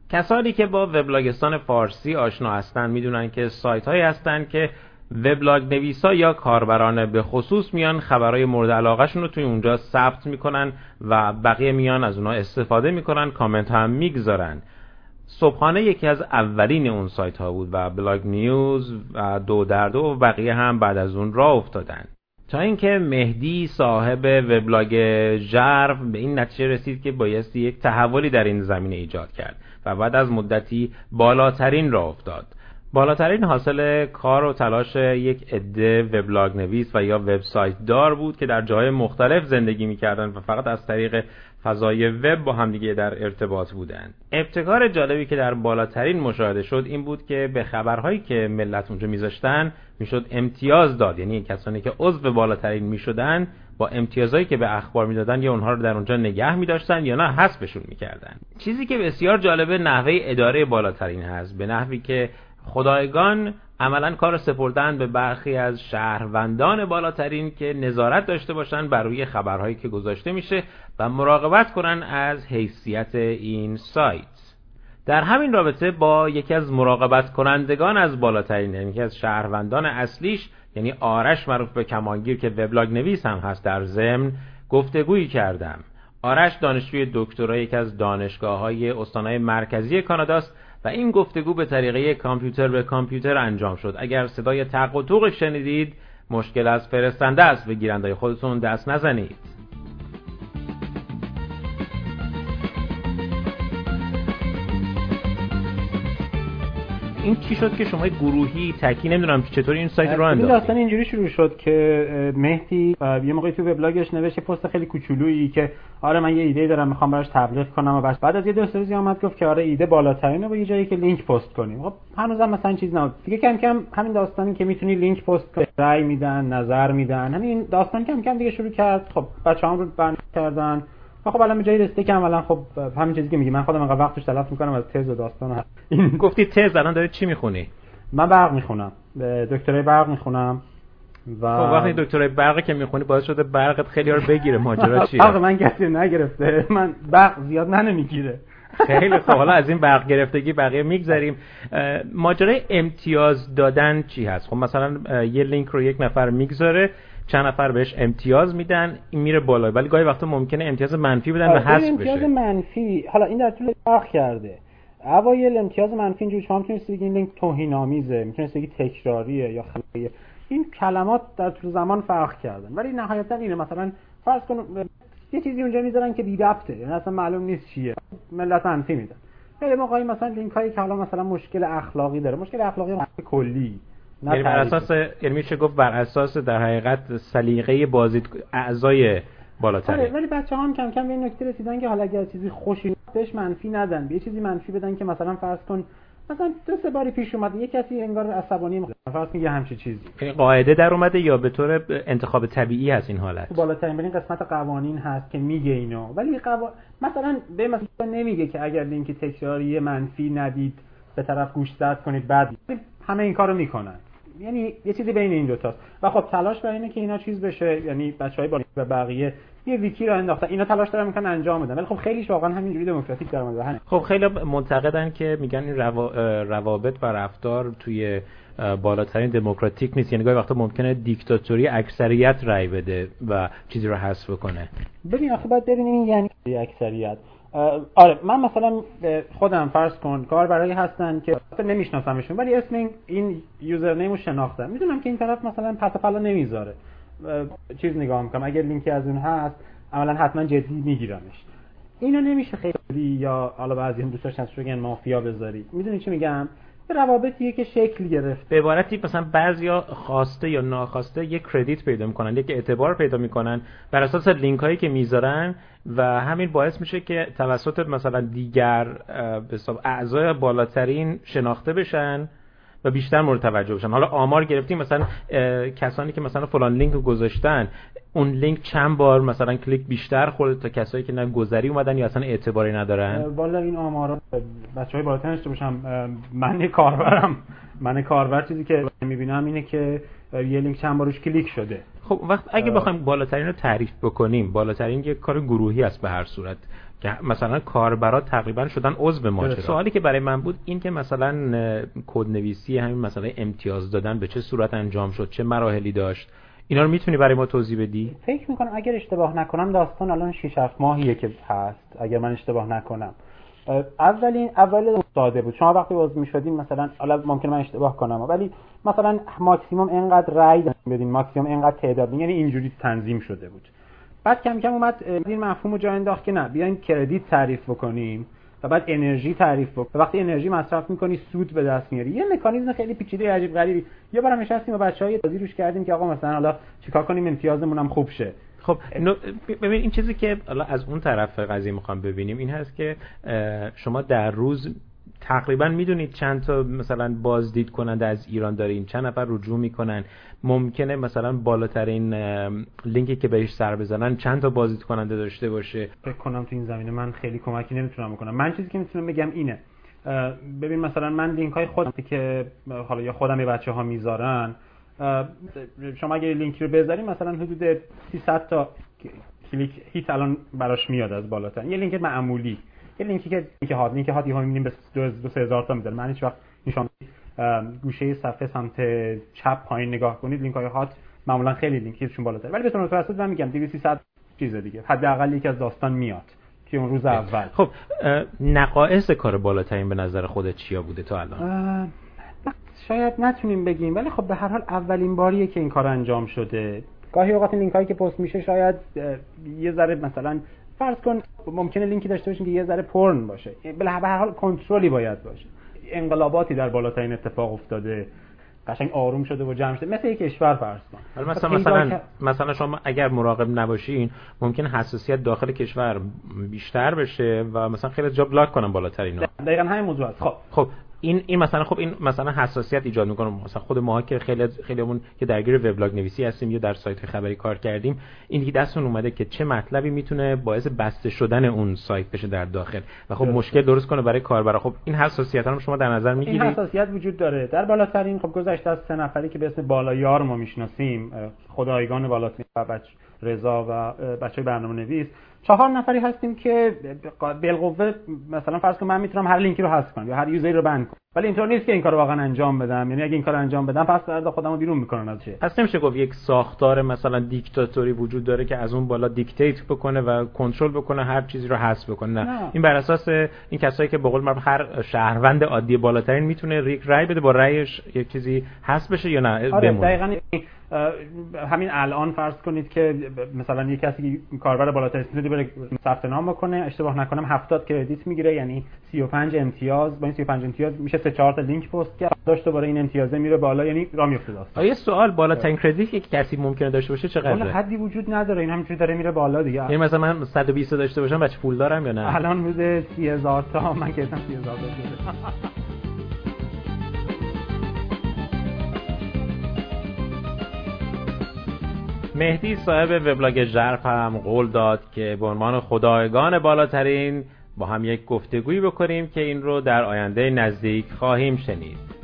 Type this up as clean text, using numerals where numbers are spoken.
کسانی که با وبلاگستان فارسی آشنا هستند میدونن که سایت‌هایی هستند که وبلاگ نویسا یا کاربران به خصوص میان خبرهای مورد علاقه‌شون رو توی اونجا ثبت میکنن و بقیه میان از اونها استفاده میکنن، کامنت هم میگذارن. صبحانه یکی از اولین اون سایت ها بود و بلاگ نیوز و دو در دو و بقیه هم بعد از اون راه افتادن، تا اینکه مهدی صاحب وبلاگ ژرف به این نتیجه رسید که بایستی یک تحولی در این زمینه ایجاد کرد و بعد از مدتی بالاترین راه افتاد. بالاترین حاصل کار و تلاش یک عده وبلاگ نویس و یا وبسایت دار بود که در جاهای مختلف زندگی می‌کردند و فقط از طریق فضای وب با همدیگه در ارتباط بودند. ابتکار جالبی که در بالاترین مشاهده شد این بود که به خبرهایی که ملت اونجا میذاشتن میشد امتیاز داد، یعنی کسانی که عضو بالاترین میشدن با امتیازایی که به اخبار میدادن یا اونها رو در اونجا نگه می‌داشتن یا نه حذفشون می‌کردن. چیزی که بسیار جالبه نحوه اداره بالاترین هست، به نحوی که خدایگان عملاً کار سپردن به برخی از شهروندان بالاترین که نظارت داشته باشن بر روی خبرهایی که گذاشته میشه و مراقبت کنن از حیثیت این سایت. در همین رابطه با یکی از مراقبت کنندگان از بالاترین، یعنی یکی از شهروندان اصلیش، یعنی آرش معروف به کمانگیر که وبلاگ نویس هم هست، در ضمن گفتگویی کردم. آرش دانشجوی دکترای یکی از دانشگاه‌های استان‌های مرکزی کاناداست و این گفتگو به طریقه کامپیوتر به کامپیوتر انجام شد. اگر صدای تق و توق شنیدید مشکل از فرستنده است، به گیرنده خودتون دست نزنید. این چی شد که شما گروهی تکی نمیدونم چطور این سایت رو انداختید؟ داستان اینجوری شروع شد که مهدی یه موقعی تو وبلاگش نوشت پست خیلی کوچولویی که آره من یه ایده دارم میخوام براش تبلیغ کنم و بعد از یه دو سه روز اومد گفت که آره ایده بالاترینه و یه جایی که لینک پست کنیم. خب هنوزم مثلا چیز نبود دیگه. کم کم همین داستانی که میتونی لینک پست کنی، رأی میدن، نظر میدن، همین داستان کم کم دیگه شروع کرد. خب بچه‌ها رو بند کردن. خب الان به جای رسیده که عملا خب همین چیزی که میگی من خودم انقدر وقتش تلف میکنم از تز و داستان. این گفتی تز، الان داری چی میخونی؟ من برق میخونم، دکترای برق میخونم و خب وقتی دکترای برق که میخونی باعث شده برقت خیلی رو بگیره. ماجرا چیه؟ برق من کسی نگرفته، من برق زیاد نمیگیره. خیلی خب، حالا از این برق گرفتگی بقیه میگذریم. ماجرای امتیاز دادن چی هست؟ خب مثلا یه لینک رو یک نفر میگذاره، چند نفر بهش امتیاز میدن، این میره بالا، ولی گاهی وقتا ممکنه امتیاز منفی بدن و حذف بشه. امتیاز منفی حالا این در طول فرق کرده. اوایل امتیاز منفی اینجوری شما میتونید بگید این لینک توهین‌آمیزه، میتونید بگید تکراریه یا خلایه. این کلمات در طول زمان فرق کردن، ولی نهایتا اینه مثلا فرض کن یه چیزی اونجا میذارن که بی ربطه، یعنی اصلا معلوم نیست چیه، ملت منفی میدن. خیلی موقعی مثلا لینکایی که حالا مثلا مشکل اخلاقی داره، مشکل اخلاقی کلی، یعنی بر اساس، یعنی میشه گفت بر اساس در حقیقت سلیقه بازدید اعضای بالاتری. آره، ولی بچه‌ها هم کم کم به این نکته رسیدن که حالا اگه چیزی خوشی بهش منفی ندن، به یه چیزی منفی بدن که مثلا فرض کن مثلا دو سه باری پیش اومد یه کسی انگار عصبانی فرض کن یه همچین چیزی. این قاعده در اومده یا به طور انتخاب طبیعی هست این حالت؟ بالاترین برین قسمت قوانین هست که میگه اینو، ولی مثلا به مثلا نمیگه که اگر لینک تکراری منفی ندید به طرف گوش زد کنید، بعد همه این کارو میکنن. یعنی یه چیزی بین این دو تاست و خب تلاش بر اینه که اینا چیز بشه، یعنی بچهای بالا و بقیه یه ویکی رو انداختن، اینا تلاش دارن میکنن انجام بدن، ولی خب خیلیش واقعا همینجوری دموکراتیک در اومده. خب خیلی منتقدن که میگن این روابط و رفتار توی بالاترین دموکراتیک نیست، یعنی گاهی وقتا ممکنه دیکتاتوری اکثریت رای بده و چیزی رو حذف کنه. ببین آخه باید ببینیم این یعنی اکثریت. آره من مثلا خودم فرض کن کاربرایی هستن که نمیشناسمشون ولی اسم این یوزرنیم رو شناختم، میدونم که این طرف مثلا پس پلا نمیذاره، چیز نگاه میکنم اگر لینکی از اون هست عملا حتما جدی میگیرمش. اینو نمیشه خیلی یا حالا بعضی هم دوستاش هست بگن مافیا بذاری، میدونی چی میگم؟ روابطیه که شکل گرفت. به عبارتی مثلا بعضیا خواسته یا ناخواسته یک کردیت پیدا میکنن، یک اعتبار پیدا میکنن بر اساس لینک هایی که میذارن و همین باعث میشه که توسط مثلا دیگر به حساب اعضای بالاترین شناخته بشن و بیشتر مورد توجه بشن. حالا آمار گرفتیم مثلا کسانی که مثلا فلان لینک رو گذاشتن اون لینک چند بار مثلا کلیک بیشتر خورده تا کسایی که نه گذری اومدن یا اصلا اعتباری ندارن. والا این آمارا بچهای بالاتر نشته باشم، من کاربر چیزی که میبینم اینه که یه لینک چند بار روش کلیک شده. خب وقت اگه بخوایم بالاترین رو تعریف بکنیم، بالاترین یک کار گروهی است به هر صورت. که مثلا کاربرا تقریبا شدن عضو ماجرا. سوالی که برای من بود این که مثلا کدنویسی همین مثلا امتیاز دادن به چه صورت انجام شد، چه مراحلی داشت، اینا رو میتونی برای ما توضیح بدی؟ فکر میکنم اگر اشتباه نکنم داستان الان 6-7 ماهیه که هست، اگر من اشتباه نکنم. اول ساده بود. شما وقتی عضو میشدین مثلا، حالا ممکنه من اشتباه کنم ولی مثلا ماکسیمم اینقدر رای بدین، ماکسیمم اینقدر تعداد، یعنی اینجوری تنظیم شده بود. بعد کم کم اومد این مفهومو جا انداخت که نه، بیاین کردیت تعریف بکنیم و بعد انرژی تعریف بکنیم. وقتی انرژی مصرف می‌کنی سود به دست میاری. یه مکانیزم خیلی پیچیده عجیب غریبی. یه بارم نشستیم و بچه‌ها بازی روش کردیم که آقا مثلا حالا چیکار کنیم امتیازمون هم خوب شه. خب ببین این چیزی که حالا از اون طرف قضیه می‌خوام ببینیم این هست که شما در روز تقریبا میدونید چند تا مثلا بازدید کننده از ایران دارین، چند نفر رجوع میکنن، ممکنه مثلا بالاترین لینکی که بهش سر بزنن چند تا بازدید کننده داشته باشه. فکر کنم تو این زمینه من خیلی کمکی نمیتونم بکنم. من چیزی که میتونم بگم اینه، ببین مثلا من لینک های خودم که حالا یا خودم یا بچه‌ها میذارن، شما اگه لینکی رو بذارین مثلا حدود 300 تا کلیک هیت الان براش میاد از بالاتر. یه لینک معمولی، یه لینکی که لینک هات یهو می‌بینیم به 2000 تا میذاره. من هیچ وقت نشون گوشه صفحه سمت چپ پایین نگاه کنید، لینک های هات معمولا خیلی لینکشون بالاتر، ولی به طور متوسط من میگم 200 چیز دیگه حداقل یکی از داستان میاد که اون روز اول. خب نقایص کار بالاترین به نظر خودت چیا بوده تا الان؟ شاید نتونیم بگیم، ولی خب به هر حال اولین باریه که این کار انجام شده. گاهی اوقات لینک هایی که پست میشه شاید یه ذره مثلا فرض کن ممکنه لینکی داشته باشین که یه ذره پورن باشه، به هر حال کنترلی باید باشه. انقلاباتی در بالاترین اتفاق افتاده، قشنگ آروم شده و جمع شده، مثل یک کشور فرض کن. مثلا شما اگر مراقب نباشین ممکنه حساسیت داخل کشور بیشتر بشه و مثلا خیلی جا بلاک کنن بالاترین. دقیقاً همین موضوع است. خب این مثلا حساسیت ایجاد میکنه. مثلا خود ماها که خیلیمون که درگیر وبلاگ نویسی هستیم یا در سایت خبری کار کردیم، این دیگه دستون اومده که چه مطلبی میتونه باعث بسته شدن اون سایت بشه در داخل و خب مشکل درست کنه برای کاربرا. خب این حساسیت‌ها رو شما در نظر میگیرید؟ این حساسیت وجود داره در بالاترین. خب گذشته از 3 نفری که به اسم بالایار ما میشناسیم، خدایگان بالاترین و رضا و بچهای برنامه‌نویس، 4 نفری هستیم که بالقوه مثلا فرض کن من میتونم هر لینکی رو حذف کنم یا هر یوزری رو بند کنم، ولی اینطور نیست که این کارو واقعا انجام بدم. یعنی اگه این کارو انجام بدم پس فردا خودمو بیرون میکنن از چه. پس نمیشه گفت یک ساختار مثلا دیکتاتوری وجود داره که از اون بالا دیکتیت بکنه و کنترل بکنه هر چیزی رو حذف بکنه. نه. این بر اساس این کسایی که به قول معروف هر شهروند عادی بالاترین میتونه یک رأی بده، با رأیش یک چیزی حذف بشه یا نه بمونه. دقیقاً همین الان فرض کنید که مثلا یک کسی کاربر بالاتر استودیو بره ثبت نام بکنه، اشتباه نکنم 70 کردیت میگیره، یعنی 35 امتیاز. با این 35 امتیاز میشه 3-4 تا لینک پست کرد، داشت دوباره این امتیازه میره بالا، یعنی راه میفته داستان. یه سوال، بالاترین کردیت که کسی ممکنه داشته باشه چقدره؟ اون حدی وجود نداره، این همینجوری داره میره بالا دیگه. یعنی مثلا من 120 داشته باشم بچه پول دارم یا نه؟ الان حدود 30000 تا من گفتم 30000 تا. مهدی صاحب وبلاگ ژرف هم قول داد که به عنوان خدایگان بالاترین با هم یک گفتگویی بکنیم که این رو در آینده نزدیک خواهیم شنید.